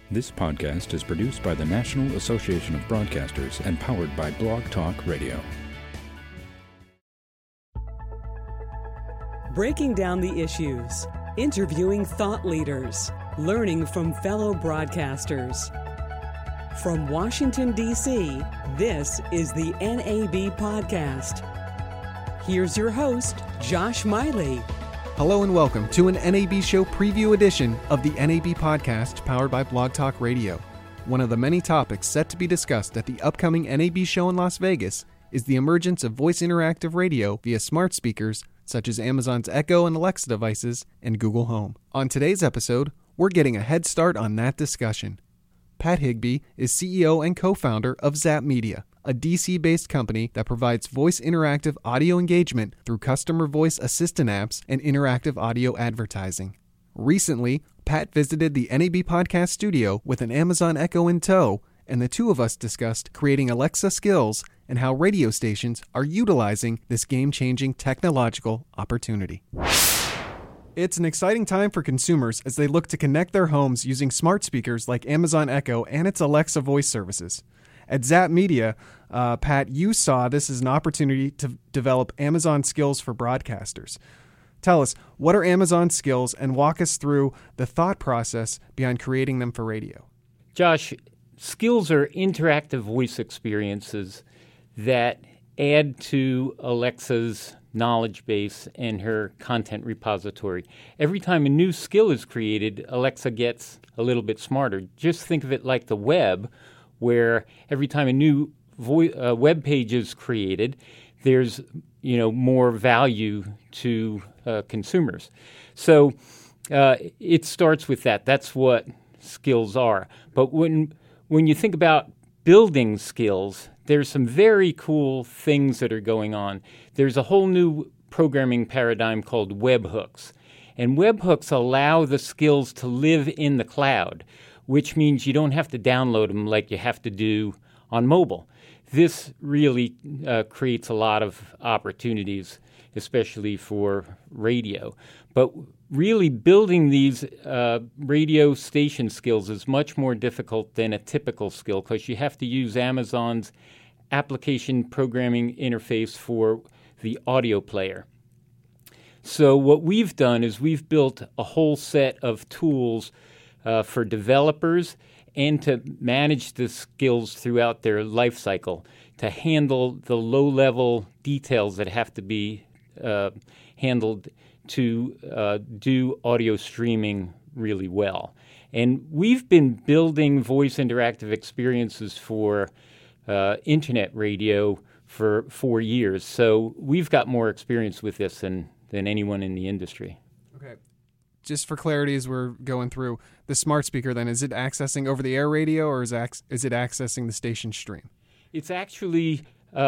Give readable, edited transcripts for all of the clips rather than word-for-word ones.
This podcast is produced by the National Association of Broadcasters and powered by Blog Talk Radio. Breaking down the issues, interviewing thought leaders, learning from fellow broadcasters. From Washington, D.C., this is the NAB Podcast. Here's your host, Josh Miley. Hello and welcome to an NAB Show preview edition of the NAB Podcast powered by Blog Talk Radio. One of the many topics set to be discussed at the upcoming NAB Show in Las Vegas is the emergence of voice interactive radio via smart speakers such as Amazon's Echo and Alexa devices and Google Home. On today's episode, we're getting a head start on that discussion. Pat Higby is CEO and co-founder of Zap Media, a DC-based company that provides voice interactive audio engagement through customer voice assistant apps and interactive audio advertising. Recently, Pat visited the NAB Podcast studio with an Amazon Echo in tow, and the two of us discussed creating Alexa skills and how radio stations are utilizing this game-changing technological opportunity. It's an exciting time for consumers as they look to connect their homes using smart speakers like Amazon Echo and its Alexa voice services. At Zap Media, Pat, you saw this as an opportunity to develop Amazon skills for broadcasters. Tell us, what are Amazon skills, and walk us through the thought process behind creating them for radio. Josh, skills are interactive voice experiences that add to Alexa's knowledge base and her content repository. Every time a new skill is created, Alexa gets a little bit smarter. Just think of it like the web, where every time a new web page is created, there's more value to consumers. So it starts with that. That's what skills are. But when you think about building skills, there's some very cool things that are going on. There's a whole new programming paradigm called webhooks. And webhooks allow the skills to live in the cloud, which means you don't have to download them like you have to do on mobile. This really creates a lot of opportunities, especially for radio. But really building these radio station skills is much more difficult than a typical skill because you have to use Amazon's application programming interface for the audio player. So what we've done is we've built a whole set of tools for developers and to manage the skills throughout their life cycle, to handle the low-level details that have to be handled to do audio streaming really well. And we've been building voice interactive experiences for internet radio for 4 years, so we've got more experience with this than anyone in the industry. Okay. Just for clarity, as we're going through, the smart speaker then, is it accessing over-the-air radio, or is it accessing the station stream? It's actually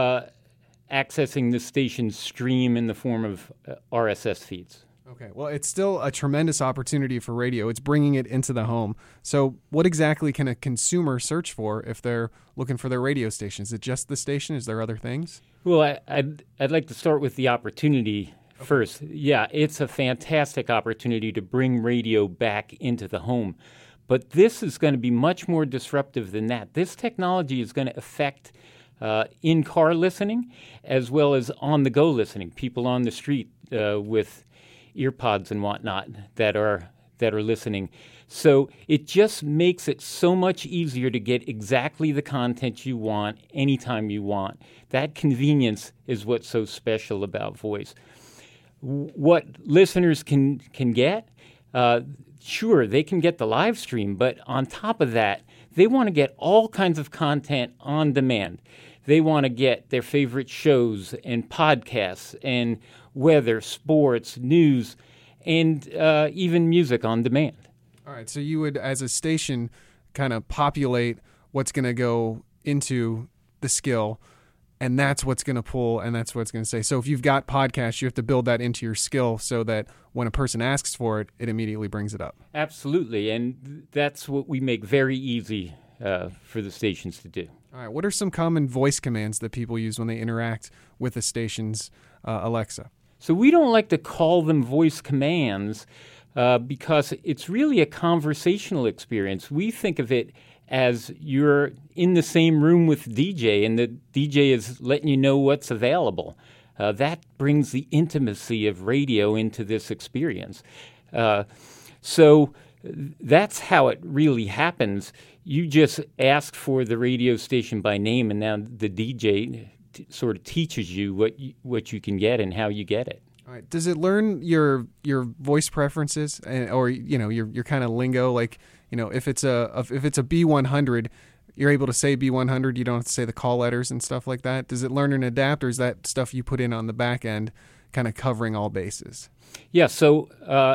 accessing the station stream in the form of RSS feeds. Okay, well, it's still a tremendous opportunity for radio. It's bringing it into the home. So what exactly can a consumer search for if they're looking for their radio station? Is it just the station? Is there other things? Well, I'd like to start with the opportunity first. Yeah, it's a fantastic opportunity to bring radio back into the home. But this is going to be much more disruptive than that. This technology is going to affect in-car listening as well as on-the-go listening, people on the street with earpods and whatnot that are listening. So it just makes it so much easier to get exactly the content you want anytime you want. That convenience is what's so special about voice. What listeners can get, sure, they can get the live stream, but on top of that, they want to get all kinds of content on demand. They want to get their favorite shows and podcasts and weather, sports, news, and even music on demand. All right, so you would, as a station, kind of populate what's going to go into the skill, and that's what's going to pull, and that's what's going to say. So if you've got podcasts, you have to build that into your skill so that when a person asks for it, it immediately brings it up. Absolutely, and that's what we make very easy for the stations to do. All right, what are some common voice commands that people use when they interact with the station's Alexa? So we don't like to call them voice commands because it's really a conversational experience. We think of it as you're in the same room with the DJ, and the DJ is letting you know what's available. That brings the intimacy of radio into this experience. So that's how it really happens. You just ask for the radio station by name, and now the DJ sort of teaches you what you can get and how you get it. All right. Does it learn your voice preferences or your kind of lingo? Like, if it's a B100, you're able to say B100. You don't have to say the call letters and stuff like that. Does it learn and adapt, or is that stuff you put in on the back end, kind of covering all bases? Yeah. So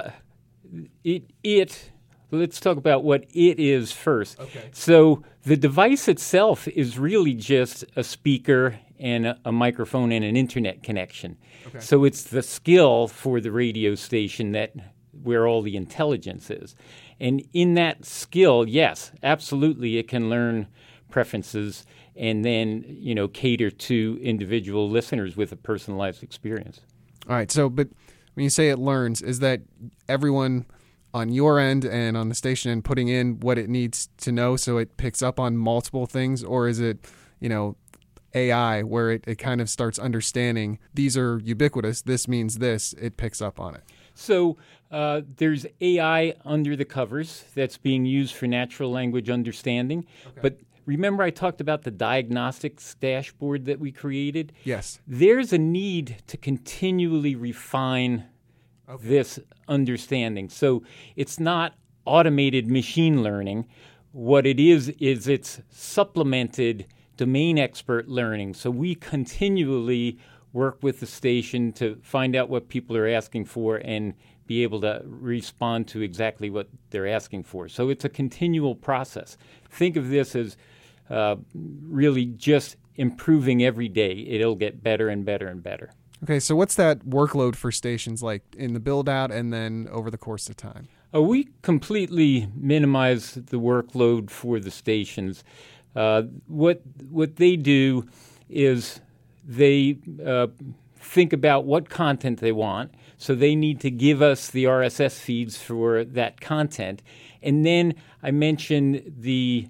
let's talk about what it is first. Okay. So the device itself is really just a speaker and a microphone and an internet connection. Okay. So it's the skill for the radio station where all the intelligence is. And in that skill, yes, absolutely, it can learn preferences and then, cater to individual listeners with a personalized experience. All right. So, but when you say it learns, is that everyone on your end and on the station end putting in what it needs to know so it picks up on multiple things, or is it, AI where it kind of starts understanding these are ubiquitous, this means this, it picks up on it? So there's AI under the covers that's being used for natural language understanding. Okay. But remember I talked about the diagnostics dashboard that we created? Yes. There's a need to continually refine this understanding. So it's not automated machine learning. What it is it's supplemented domain expert learning. So we continually work with the station to find out what people are asking for and be able to respond to exactly what they're asking for. So it's a continual process. Think of this as really just improving every day. It'll get better and better and better. Okay, so what's that workload for stations like in the build-out and then over the course of time? We completely minimize the workload for the stations. What they do is they think about what content they want, so they need to give us the RSS feeds for that content. And then I mentioned the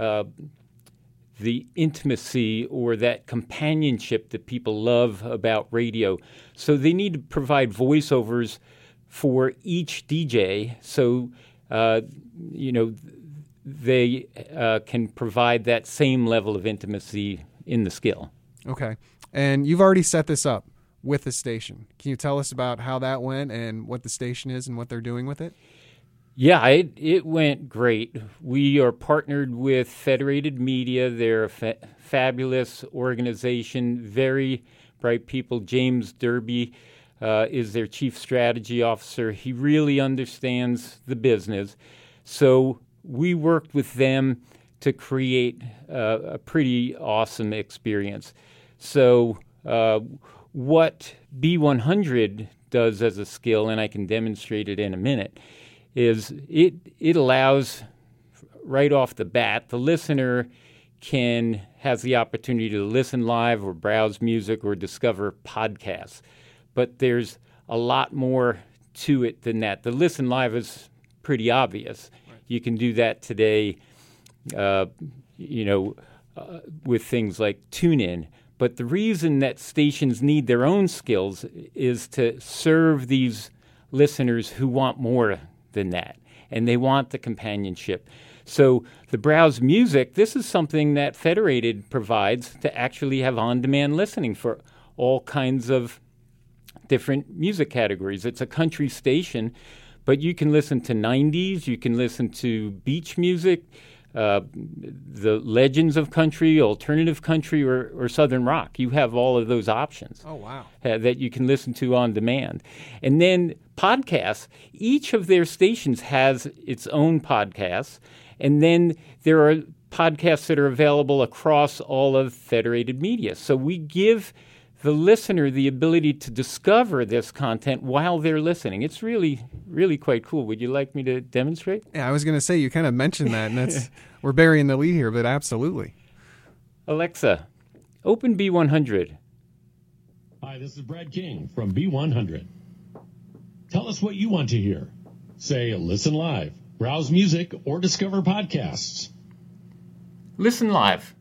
intimacy or that companionship that people love about radio. So they need to provide voiceovers for each DJ. So, they can provide that same level of intimacy in the skill. Okay. And you've already set this up with the station. Can you tell us about how that went and what the station is and what they're doing with it? Yeah, it went great. We are partnered with Federated Media. They're a fabulous organization, very bright people. James Derby is their chief strategy officer. He really understands the business. So we worked with them to create a pretty awesome experience. So what B100 does as a skill, and I can demonstrate it in a minute, is it allows right off the bat the listener has the opportunity to listen live or browse music or discover podcasts. But there's a lot more to it than that. The listen live is pretty obvious. Right. You can do that today, with things like TuneIn. But the reason that stations need their own skills is to serve these listeners who want more than that, and they want the companionship. So the browse music, this is something that Federated provides to actually have on-demand listening for all kinds of different music categories. It's a country station, but you can listen to 90s, you can listen to beach music, the legends of country, alternative country, or southern rock. You have all of those options. Oh, wow. That you can listen to on demand. And then podcasts, each of their stations has its own podcasts, and then there are podcasts that are available across all of Federated Media. So we give the listener the ability to discover this content while they're listening. It's really, really quite cool. Would you like me to demonstrate? Yeah, I was going to say, you kind of mentioned that, and we're burying the lead here, but absolutely. Alexa, open B100. Hi, this is Brad King from B100. Tell us what you want to hear. Say Listen Live, browse music, or discover podcasts. Listen live.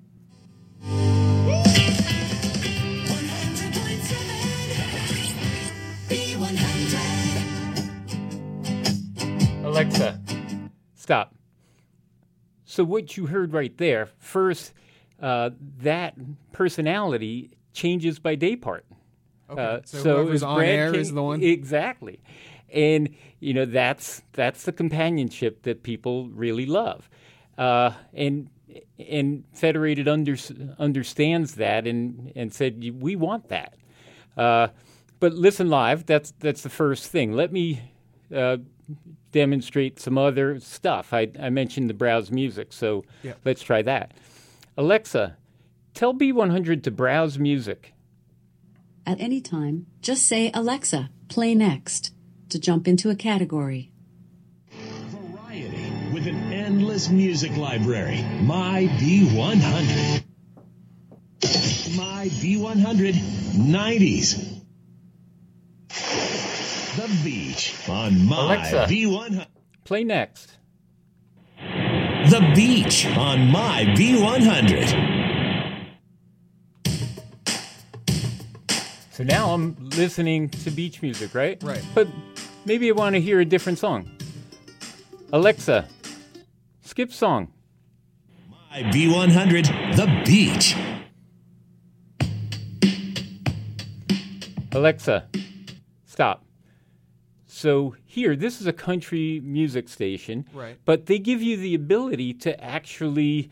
Alexa, stop. So what you heard right there, first, that personality changes by day part. Okay, so whoever's on air is the one? Exactly. And, that's the companionship that people really love. And Federated understands that and said, we want that. But Listen Live, that's the first thing. Let me demonstrate some other stuff. I mentioned the browse music, so Let's try that. Alexa, tell B100 to browse music. At any time, just say, Alexa, play next, to jump into a category. Variety with an endless music library. My B100. My B100 90s. The Beach on My Alexa, B100. Play next. The Beach on My B100. So now I'm listening to beach music, right? Right. But maybe I want to hear a different song. Alexa, skip song. My B100, The Beach. Alexa, stop. So here, this is a country music station, Right. But they give you the ability to actually,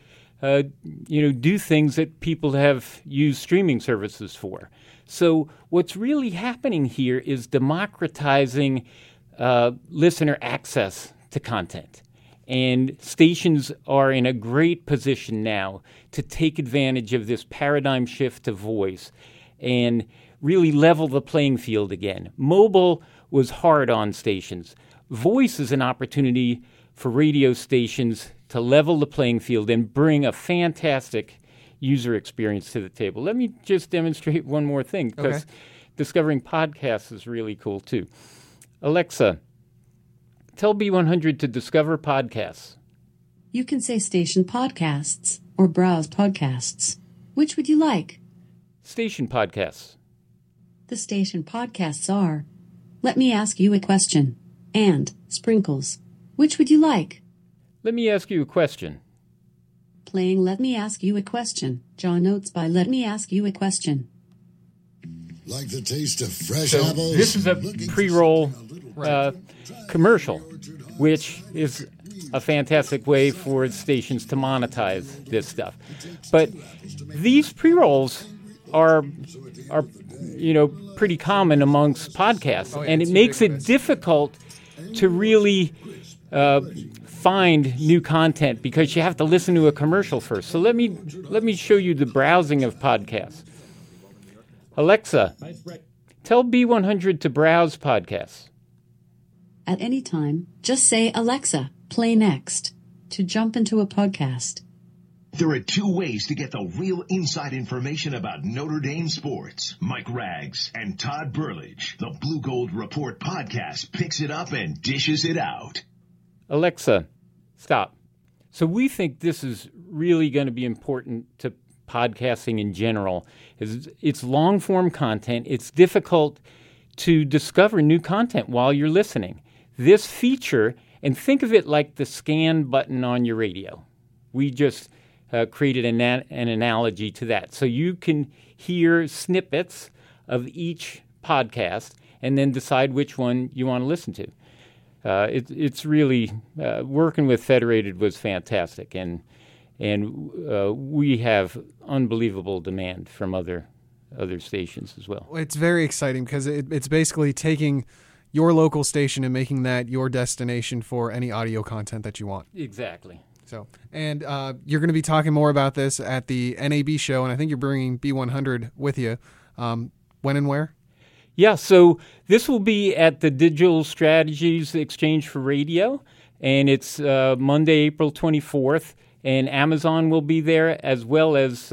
do things that people have used streaming services for. So what's really happening here is democratizing listener access to content. And stations are in a great position now to take advantage of this paradigm shift to voice and really level the playing field again. Mobile was hard on stations. Voice is an opportunity for radio stations to level the playing field and bring a fantastic user experience to the table. Let me just demonstrate one more thing, because discovering podcasts is really cool too. Alexa, tell B100 to discover podcasts. You can say station podcasts or browse podcasts. Which would you like? Station podcasts. The station podcasts are Let Me Ask You a Question and Sprinkles. Which would you like? Let me ask you a question. Playing Let Me Ask You a Question. Jaw Notes by Let Me Ask You a Question. Like the taste of fresh So apples. this is a pre-roll commercial, which is a fantastic way for stations to monetize this stuff. But these pre-rolls are pretty common amongst podcasts, and it makes it difficult to really find new content because you have to listen to a commercial first. So let me show you the browsing of podcasts. Alexa, tell B100 to browse podcasts. At any time, just say, Alexa, play next, to jump into a podcast. There are two ways to get the real inside information about Notre Dame sports. Mike Rags and Todd Burlage. The Blue Gold Report podcast picks it up and dishes it out. Alexa, stop. So we think this is really going to be important to podcasting in general. It's long-form content. It's difficult to discover new content while you're listening. This feature, and think of it like the scan button on your radio. We just created an analogy to that. So you can hear snippets of each podcast and then decide which one you want to listen to. It's really, working with Federated was fantastic, and we have unbelievable demand from other stations as well. It's very exciting because it's basically taking your local station and making that your destination for any audio content that you want. Exactly. So, and you're going to be talking more about this at the NAB show, and I think you're bringing B100 with you. When and where? Yeah, so this will be at the Digital Strategies Exchange for Radio, and it's Monday, April 24th, and Amazon will be there as well as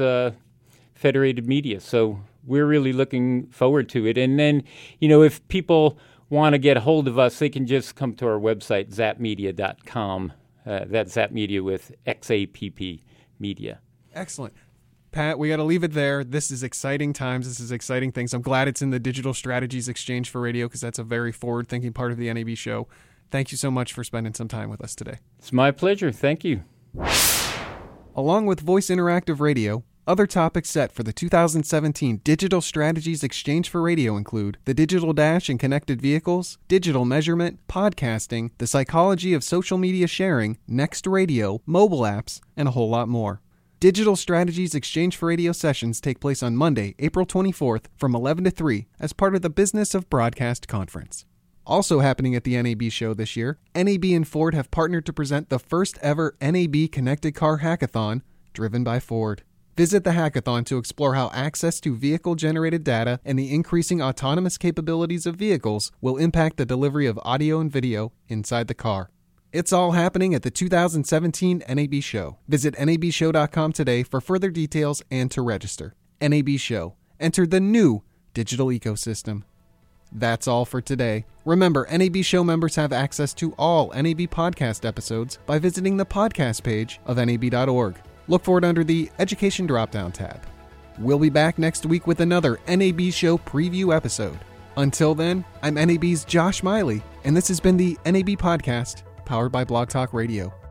Federated Media. So we're really looking forward to it. And then, if people want to get a hold of us, they can just come to our website, zapmedia.com. That's Zapmedia with XAPP Media. Excellent. Pat, we got to leave it there. This is exciting times. This is exciting things. I'm glad it's in the Digital Strategies Exchange for Radio because that's a very forward-thinking part of the NAB show. Thank you so much for spending some time with us today. It's my pleasure. Thank you. Along with Voice Interactive Radio, other topics set for the 2017 Digital Strategies Exchange for Radio include the digital dash in connected vehicles, digital measurement, podcasting, the psychology of social media sharing, Next Radio, mobile apps, and a whole lot more. Digital Strategies Exchange for Radio sessions take place on Monday, April 24th from 11 to 3 as part of the Business of Broadcast Conference. Also happening at the NAB show this year, NAB and Ford have partnered to present the first ever NAB Connected Car Hackathon, driven by Ford. Visit the hackathon to explore how access to vehicle-generated data and the increasing autonomous capabilities of vehicles will impact the delivery of audio and video inside the car. It's all happening at the 2017 NAB Show. Visit nabshow.com today for further details and to register. NAB Show. Enter the new digital ecosystem. That's all for today. Remember, NAB Show members have access to all NAB podcast episodes by visiting the podcast page of nab.org. Look for it under the Education drop-down tab. We'll be back next week with another NAB Show preview episode. Until then, I'm NAB's Josh Miley, and this has been the NAB Podcast, powered by Blog Talk Radio.